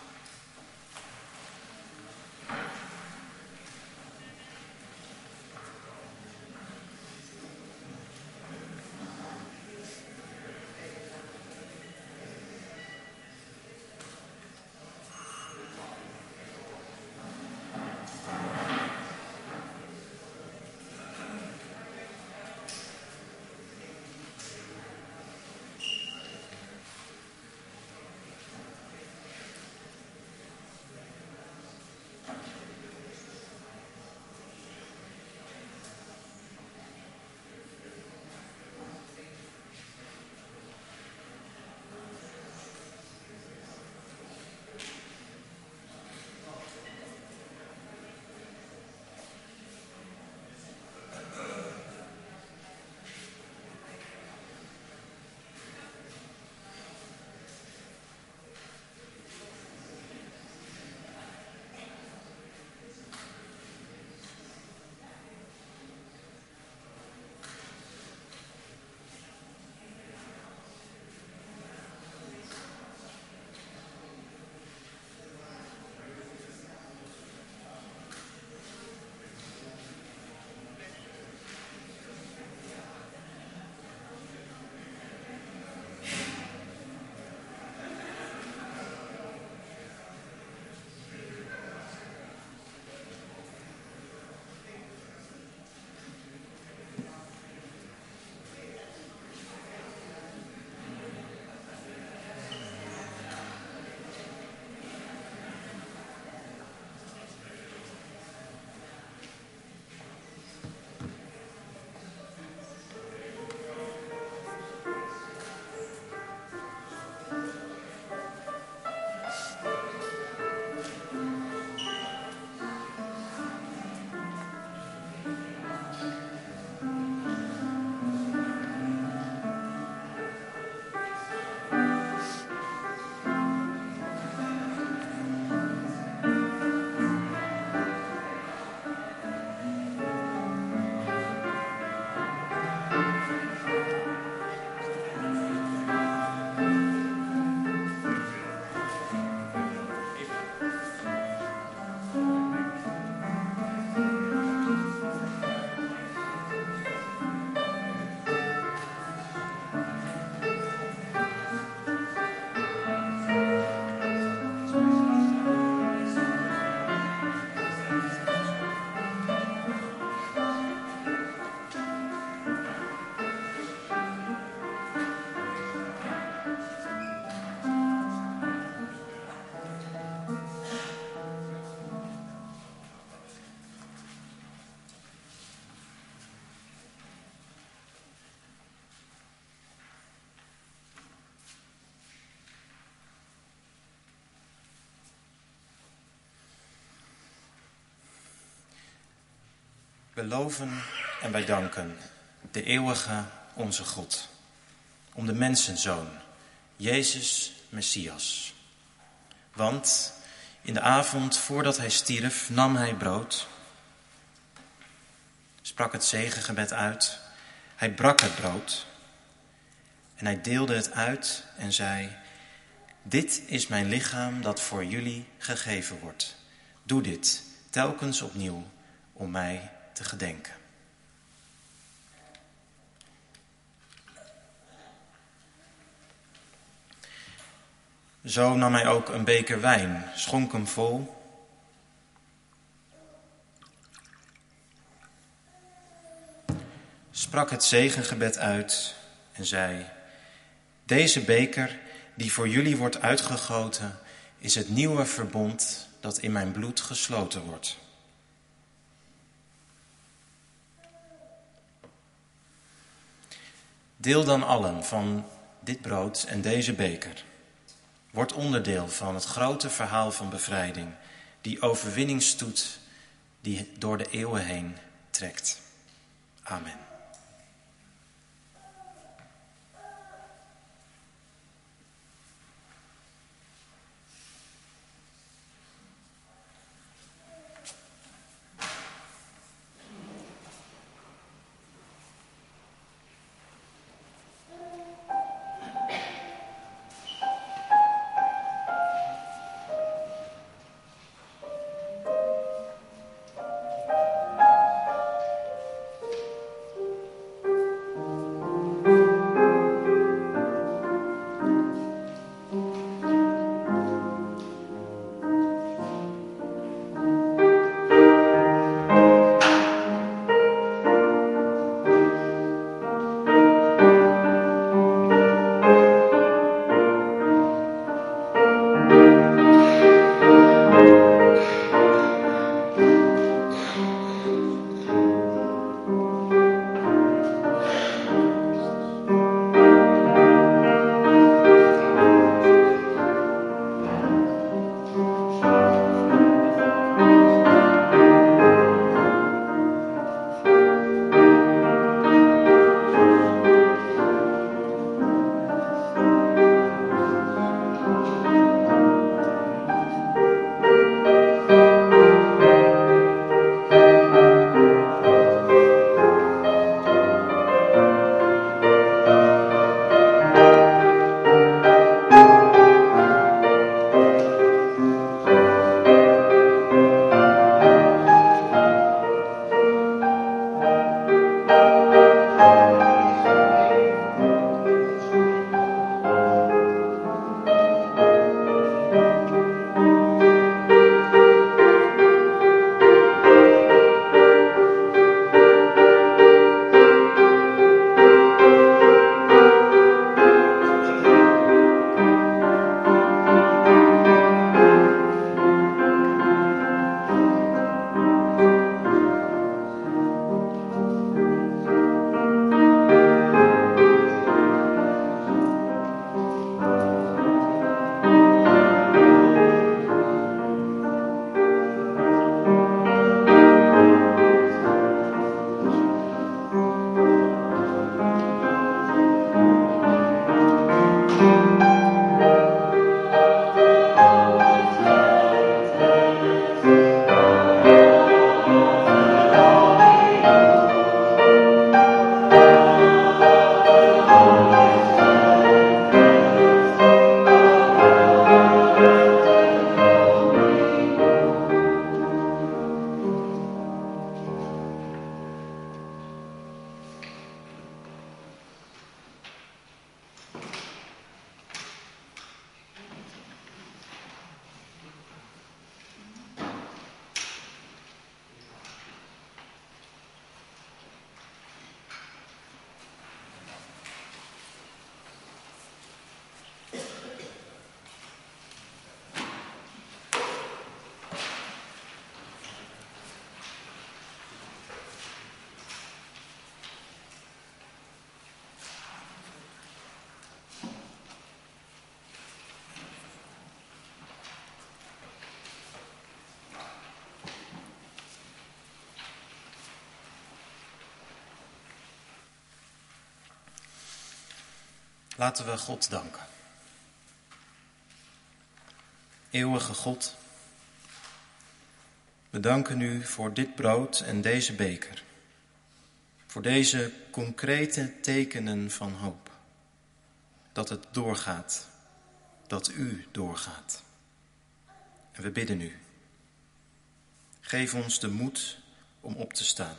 We loven en wij danken de eeuwige onze God, om de mensenzoon, Jezus Messias. Want in de avond voordat hij stierf nam hij brood, sprak het zegengebed uit, hij brak het brood en hij deelde het uit en zei: dit is mijn lichaam dat voor jullie gegeven wordt. Doe dit telkens opnieuw om mij te gedenken. Zo nam hij ook een beker wijn, schonk hem vol, sprak het zegengebed uit en zei: deze beker die voor jullie wordt uitgegoten, is het nieuwe verbond dat in mijn bloed gesloten wordt. Deel dan allen van dit brood en deze beker. Word onderdeel van het grote verhaal van bevrijding, die overwinningsstoet die door de eeuwen heen trekt. Amen. Laten we God danken. Eeuwige God, we danken u voor dit brood en deze beker. Voor deze concrete tekenen van hoop. Dat het doorgaat. Dat u doorgaat. En we bidden u. Geef ons de moed om op te staan.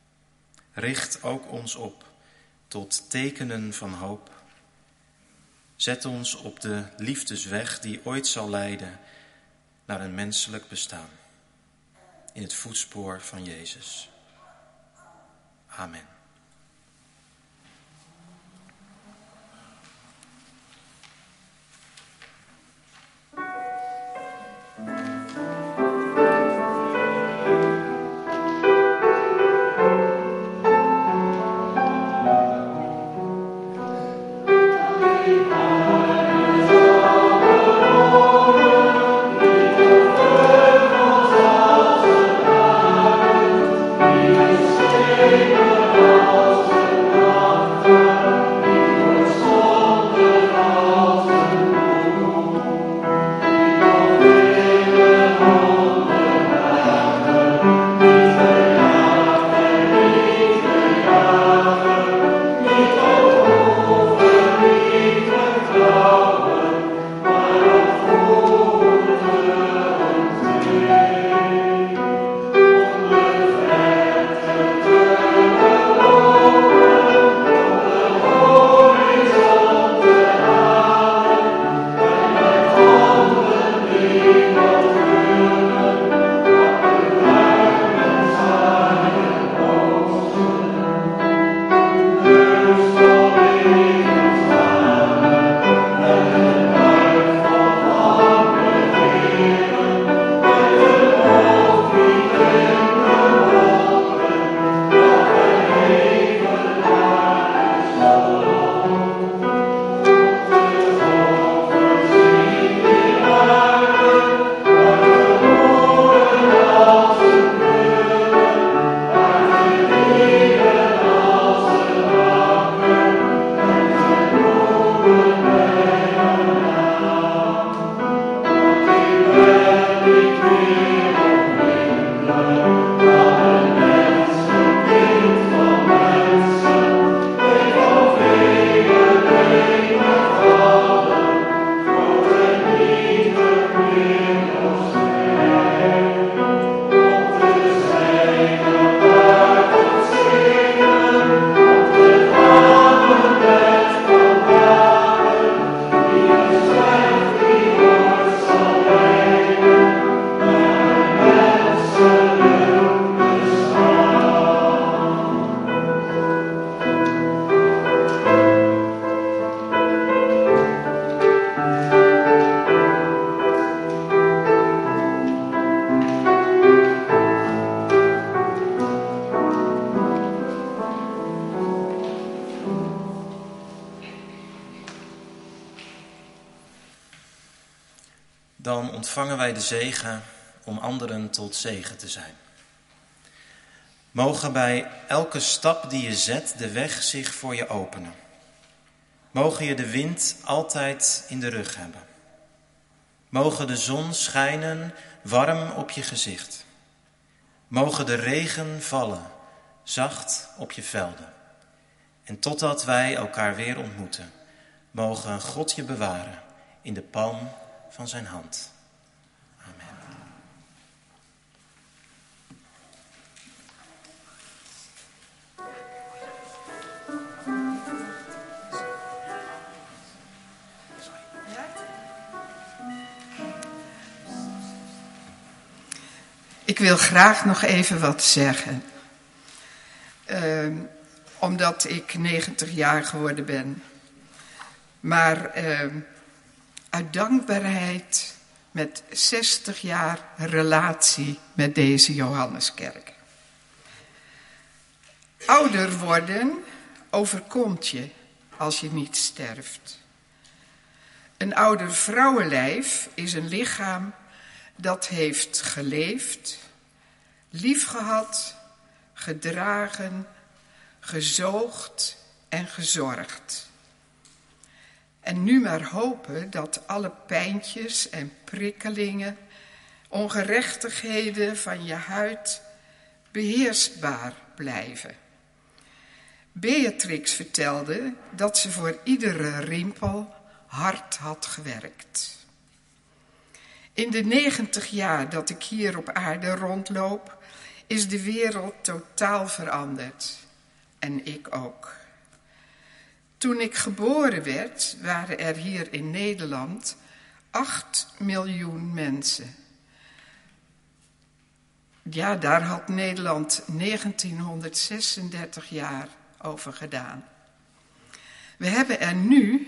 Richt ook ons op tot tekenen van hoop. Zet ons op de liefdesweg die ooit zal leiden naar een menselijk bestaan. In het voetspoor van Jezus. Amen. Dan ontvangen wij de zegen om anderen tot zegen te zijn. Mogen bij elke stap die je zet de weg zich voor je openen. Mogen je de wind altijd in de rug hebben. Mogen de zon schijnen warm op je gezicht. Mogen de regen vallen zacht op je velden. En totdat wij elkaar weer ontmoeten, mogen God je bewaren in de palm van zijn hand. Amen. Ik wil graag nog even wat zeggen. Omdat ik 90 jaar geworden ben. Maar uit dankbaarheid met 60 jaar relatie met deze Johanneskerk. Ouder worden overkomt je als je niet sterft. Een ouder vrouwenlijf is een lichaam dat heeft geleefd, liefgehad, gedragen, gezoogd en gezorgd. En nu maar hopen dat alle pijntjes en prikkelingen, ongerechtigheden van je huid beheersbaar blijven. Beatrix vertelde dat ze voor iedere rimpel hard had gewerkt. In de 90 jaar dat ik hier op aarde rondloop, is de wereld totaal veranderd. En ik ook. Toen ik geboren werd, waren er hier in Nederland 8 miljoen mensen. Ja, daar had Nederland 1936 jaar over gedaan. We hebben er nu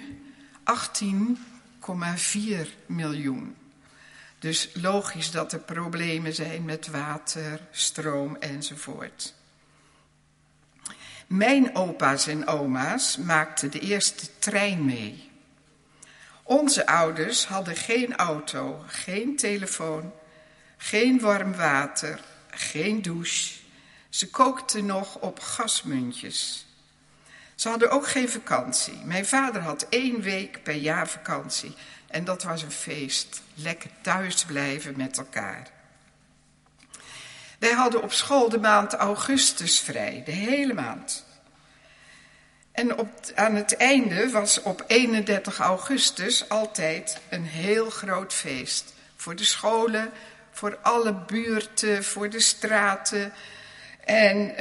18,4 miljoen. Dus logisch dat er problemen zijn met water, stroom enzovoort. Mijn opa's en oma's maakten de eerste trein mee. Onze ouders hadden geen auto, geen telefoon, geen warm water, geen douche. Ze kookten nog op gasmuntjes. Ze hadden ook geen vakantie. Mijn vader had 1 week per jaar vakantie. En dat was een feest. Lekker thuis blijven met elkaar. Wij hadden op school de maand augustus vrij. De hele maand. En aan het einde was op 31 augustus altijd een heel groot feest. Voor de scholen, voor alle buurten, voor de straten. En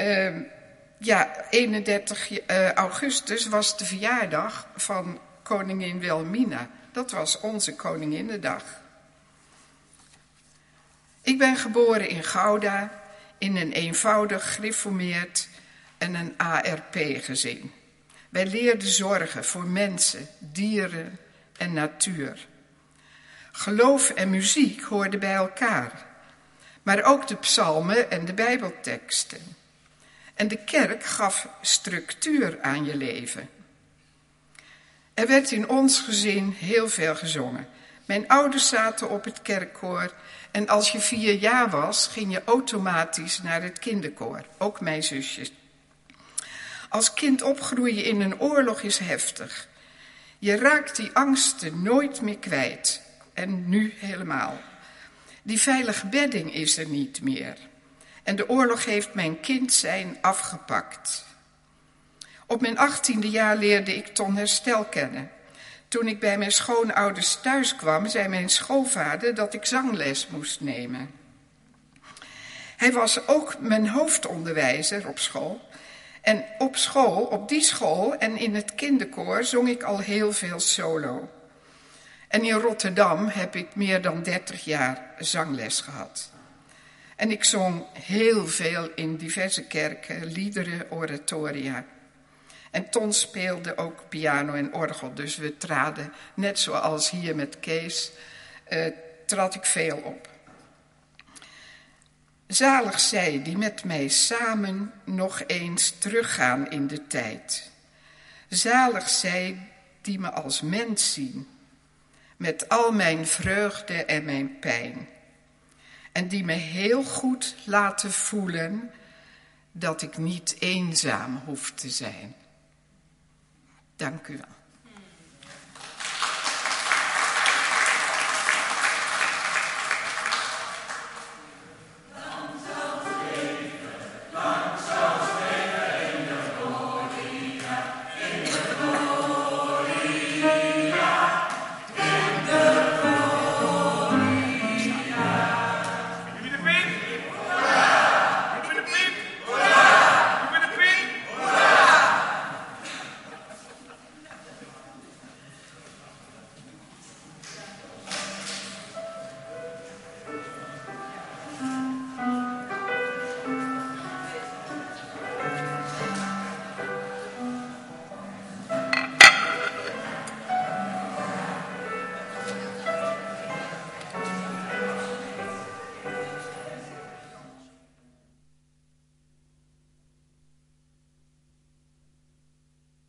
31 augustus was de verjaardag van koningin Wilhelmina. Dat was onze Koninginnedag. Ik ben geboren in Gouda in een eenvoudig gereformeerd en een ARP-gezin. Wij leerden zorgen voor mensen, dieren en natuur. Geloof en muziek hoorden bij elkaar, maar ook de psalmen en de Bijbelteksten. En de kerk gaf structuur aan je leven. Er werd in ons gezin heel veel gezongen. Mijn ouders zaten op het kerkkoor en als je 4 jaar was, ging je automatisch naar het kinderkoor. Ook mijn zusjes. Als kind opgroeien in een oorlog is heftig. Je raakt die angsten nooit meer kwijt. En nu helemaal. Die veilige bedding is er niet meer. En de oorlog heeft mijn kind zijn afgepakt. Op mijn 18e jaar leerde ik Ton Herstel kennen. Toen ik bij mijn schoonouders thuis kwam, zei mijn schoonvader dat ik zangles moest nemen. Hij was ook mijn hoofdonderwijzer op school. En op die school en in het kinderkoor zong ik al heel veel solo. En in Rotterdam heb ik meer dan 30 jaar zangles gehad. En ik zong heel veel in diverse kerken, liederen, oratoria. En Ton speelde ook piano en orgel, dus we traden, net zoals hier met Kees, trad ik veel op. Zalig zij die met mij samen nog eens teruggaan in de tijd. Zalig zij die me als mens zien, met al mijn vreugde en mijn pijn. En die me heel goed laten voelen dat ik niet eenzaam hoef te zijn. Dank u wel.